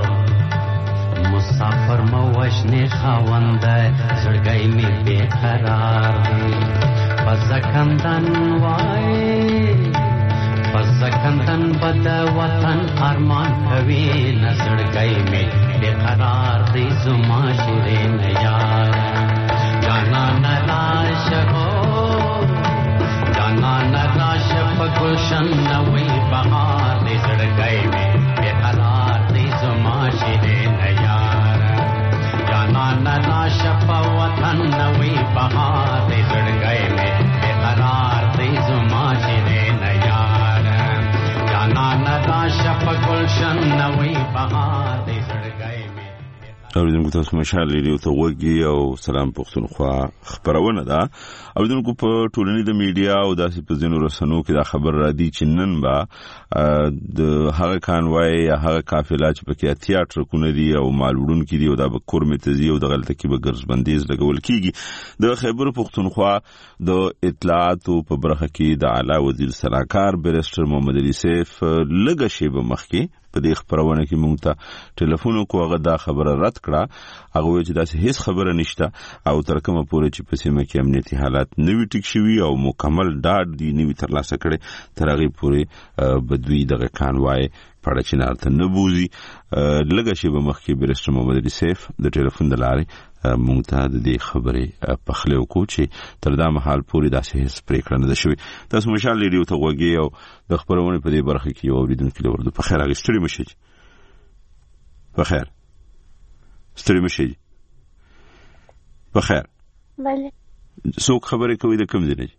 مسافر موشن خاوند زڑگئی میں بے قرار دے پزکندن وائے پزکندن بد وطن ارمان کوي نہ زڑگئی میں بے قرار دے زما شیرے نیار جانا نراش ہو جانا نراش گلشن نوی بہار نراشه په وطن نوې بهار دې زړګی مې بېقرار دی زما شیرین یار جانا نراشه په ګلشن نوې بهار دې زړګی مې اوریدونکو تاسو مشال ریډیو ته وګورئ او سلام پښتونخوا خبرونه ده. اوریدونکو په ټولنیز میډیا او داسې په ځینو رسنیو کې دا خبر را دي چې نن به د هغه کانوای یا هغه قافله چې پکې اتیا ټرکونه دي او مال وړونکي دي او دا به کورمه تزي او د غلطه کې به ګرځ بندیز لګول کیږي. د خیبر پښتونخوا د اطلاعات په برخه کې د اعلی وزیر سلاکار بیرسټر محمد علي سیف لږه شی به مخکې په دې خبرونه کې مونږ ته ټلیفون وکړ. هغه دا خبره رد کړه. هغه وایي چې داسې هیڅ خبره نشته او تر کومه پورې چې په سیمه کې امنیتي حالات نوي ټیک شوي او مکمل ډاډ دی نوي ترلاسه کړي تر هغې پورې به دوی دغه کانوای پړه چنار ته نه بوځي. لږه شی به مخکې بیرسټر محمد علي سیف د ټلیفون د لارې مونږ ته د دې خبرې پخلی وکړو چې تر دا مهال پورې داسې هیڅ پرېکړه نه ده شوې. تاسو مشال ریډیو ته غوږئ او د خبرونې په دې برخه کې یو اورېدونکي لرو. په خیر هغې ستړي مه شئ. په خیر ستړي مه شئ. په خیر بله څوک خبرې کوي د کوم ځای نه؟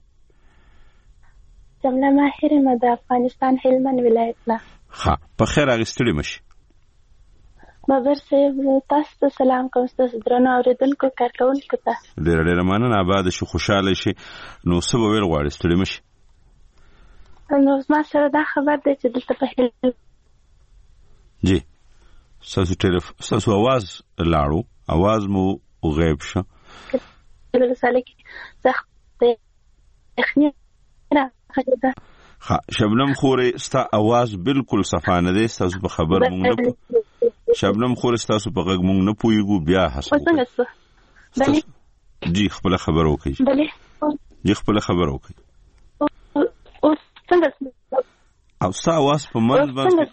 جمله ماهر یم د افغانستان هلمند ولایت نه. ښه په خیر هغې ستړي مه شئ. بابر صاحب تاسو ته سلام کوم ستاسو درنو اورېدونکو کارکوونکو ته ډېره ډېره مننه. اباده شي خوشحاله شي. نو څه به ویل غواړې ستړي مه شي؟ نو زما سره دا خبر دی چې دلته په جی ستاسو اواز لاړو اواز مو غیب شه. شبنم خورې ستا اواز بالکل صفا نه دی. ستاسو په خبر مونږ نه شبنم خورې ستاسو په غږ مونږ نه پوهېږو. بیا حسن جی خپله خبر وکړئ. جی خپله خبر وکړئ. او ستا اواز په منځ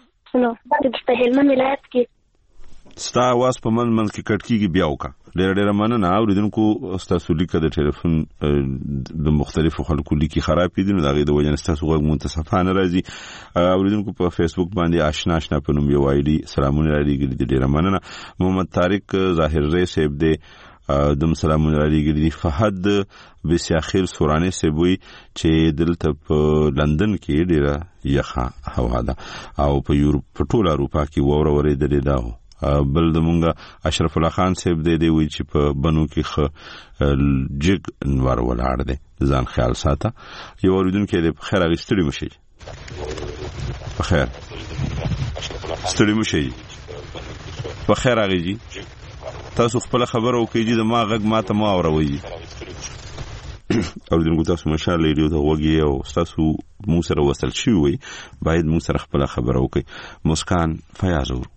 ستا اواز په منځ کې کټ کېږي. بیا وکړه. ډېره ډېره مننه. اورېدونکو ستاسو لیکه د ټلیفون د مختلفو خلکو لیکې خرابې دي نو د هغې د وجې نه ستاسو غږ مونږ ته صفا نه راځي. اورېدونکو په فیسبوک باندې آشنا په نوم یو آی ډي سلامونه رالیږلي دي. ډېره مننه. محمد طارق ظاهر ری صاحب دی دم سلامونه رالیږلي دي. فهد بسیاخیل سوراني صاحب وایي چې دلته په لندن کې ډېره یخه هوا ده او په ټوله اروپا کې واوره ورېدلې ده. بل د مونږه اشرف الله خان صاحب دی وی چې په بنو کې جګ انوار ولاړ دی. ځان خیال ساته. یو اوریدونکو دی په خیر هغې ستړي مه شئ. په خیر ستړي مه شئ. په خیر هغې جي تاسو خپله خبره وکړئ جي زما غږ ما ته مه اوروئ. اوریدونکو تاسو مشال ریډیو ته غوږئ او ستاسو مونږ سره وصل شوي وئ باید مونږ سره خپله خبره وکړئ. مسکان فیاض اورو.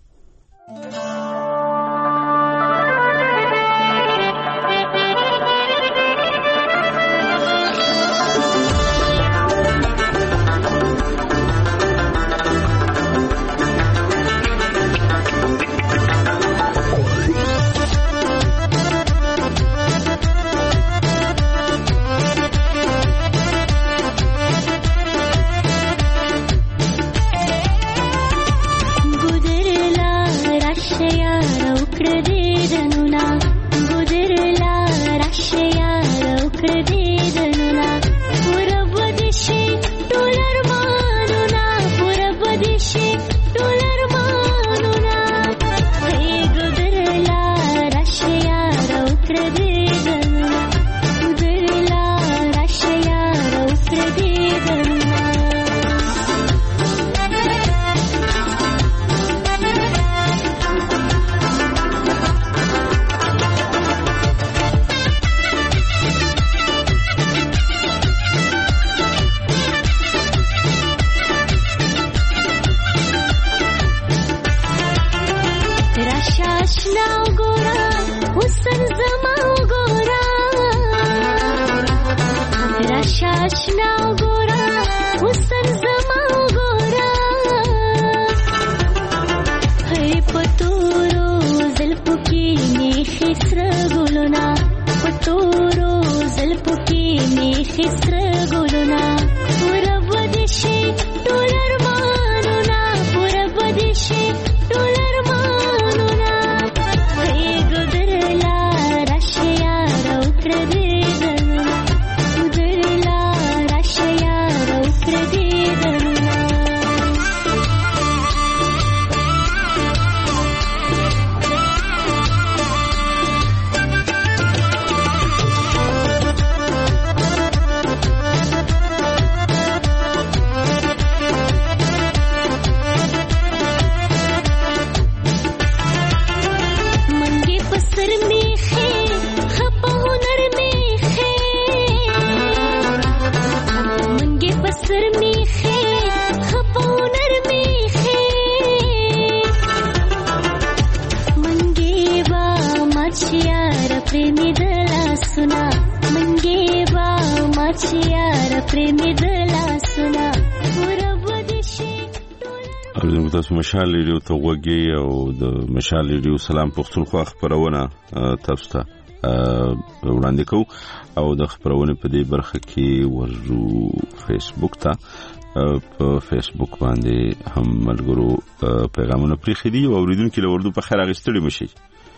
مچیار پریمی دلا سنا منګي با مچیار پریمی دلا سنا ورب دشي زموږ تاسو مشال ریډیو ته وګورئ او د مشال ریډیو سلام پښتونخوا خبرونه تاسو ته وړاندې کوو او د خبرونه په دې برخه کې ورزو فیسبوک ته په فیسبوک باندې هم ملګرو پیغامونه پرېښي دي او اوریدونکو له وردو په خیر اغستړي مشي.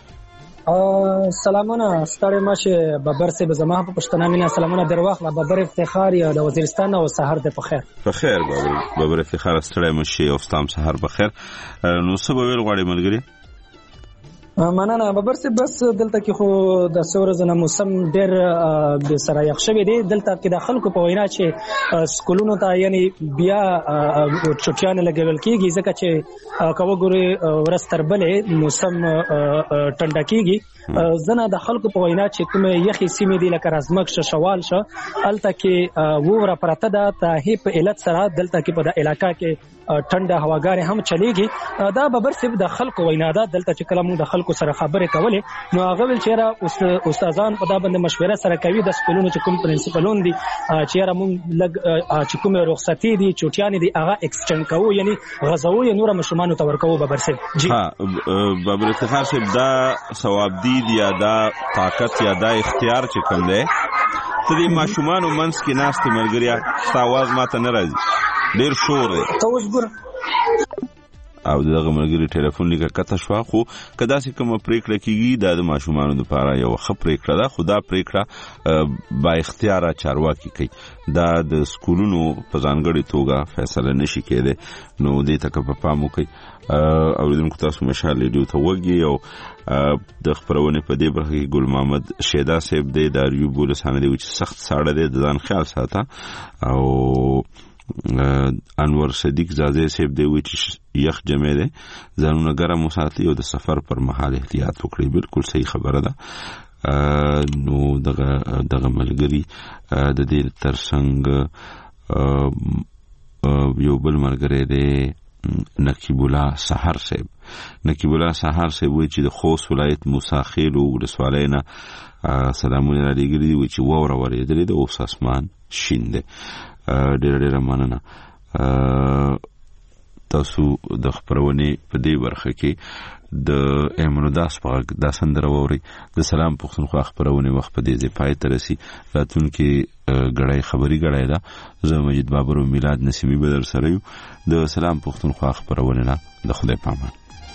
سلامونه ستاره ماشه ببر سه بزما په پښتنه مینا سلامونه درواخ لا ببر افتخار یا د وزیرستان او سحر د په خیر په خیر ببر افتخار ستړي مشي او ستام سحر په خیر. نو سبا ویل غواړي ملګری مننه ببر سه بس دلته کې خو د سورزنه موسم ډیر به سره یخ شوی دی دلته کې د خلکو په وینا چې سکولونو ته یعنی بیا چټیان لګول کیږي ځکه چې کوګوري ورستربلې موسم ټنډه کیږي زنه د خلکو په وینا چې کومه یخي سیمې دی لکه رازمک شوال شه الته کې ووره پرته ده ته په علت سره دلته کې په د علاقہ کې ټنډه هواګار هم چلیږي دا ببر سه د خلکو وینا ده دلته چې کلام د خلکو سره خبرې کولې نو هغه ول چیرې استادان په دا باندې مشوره سره کوي د سکولونو چې کوم پرنسپلون دي چیرې مونږ لګ چې کوم رخصتي دي چوټیان دي هغه ایکسټند کوو یعنی غزوو یا نور مشمانو ته ورکوو ببر سه جی ها ببر افتخار سه دا ثواب دي یا دا طاقت یا دا اختیار چې کوم دی ته دې ماشومان منس کې ناست ملګریا ستاواز ماته نه راځي ډیر شور دی توجه او دغه ملګری ټلیفون لیکه کته شو خو کدا چې کوم پریکړه کیږي د ماشومان لپاره یو ښه پریکړه ده خدا پریکړه با اختیار چارواکي کوي دا د سکولونو په ځانګړي توګه فیصله نشي کېده نو دې ته په پامو کوي او دغه تاسو مشال ریډیو ته وګورئ او د خبرونه په دې برخه کې ګل محمد شیدا صاحب د ریو بولسانه دی چې سخت ساړه دی ځان خیال ساته او انور صدیق زاده صاحب دی چې یخ جمع دی ځانونه ګرم وساتي او د سفر پر مهال احتیاط وکړي بالکل صحیح خبره ده نو دغه ملګری د دې ترڅنګ یو بل ملګری دی نقیب الله سحر صاحب وی چې د خوست ولایت موسی خیل ولسوالۍ نه سلامونه لري وی چې ووره ورېدلې د اوس اسمان شین دی ډېر مننه تاسو د خبرونه په دې برخه کې د ایمنوداس په د سندره ووري د سلام پښتونخوا خبرونه وخت په دې ځای پای ته رسي راتونکي غړای خبري غړای دا زه مجید بابر او میلاد نسیمی بدر سره یو د سلام پښتونخوا خبرونه نه د خدای پامان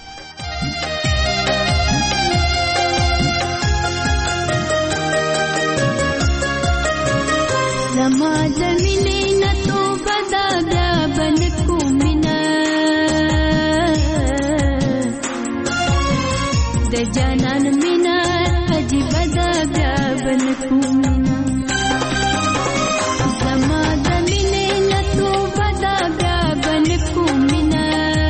زما زمینه نتو بدا بیا بنکو مینا د جانان مینا عجیب دا بیا بنکو مینا زما زمینه نتو بدا بیا بنکو مینا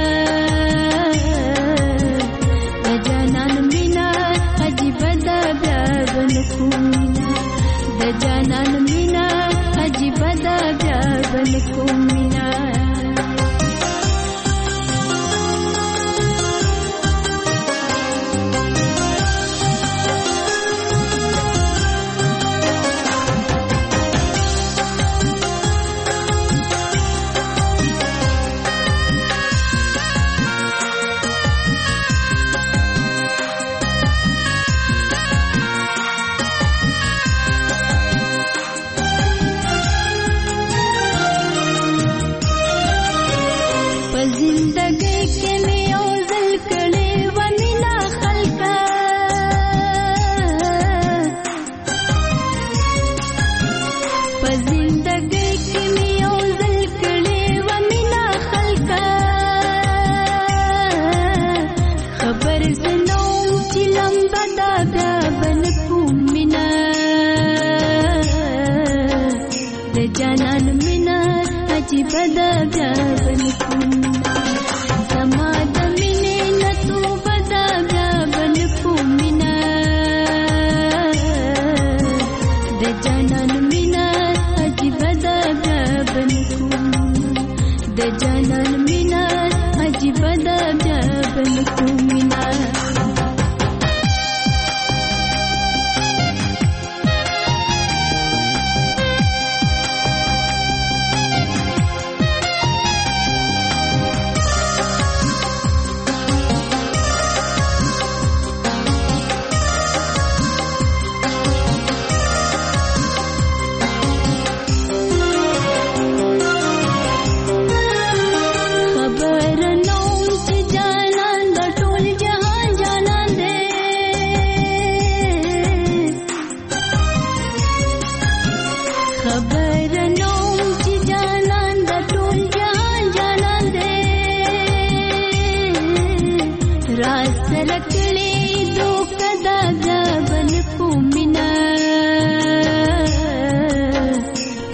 د جانان مینا عجیب دا بیا بنکو مینا د جانان مینا عجیب دا بیا بنکو مینا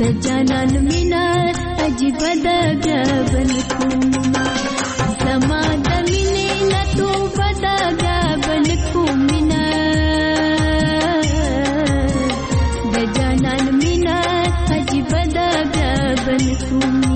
جانان مینا عجیب ده بیا بل کومنا زما د مینې نه توبه ده بیا بل کومنا د جانان مینا عجیب ده بیا بل کومنا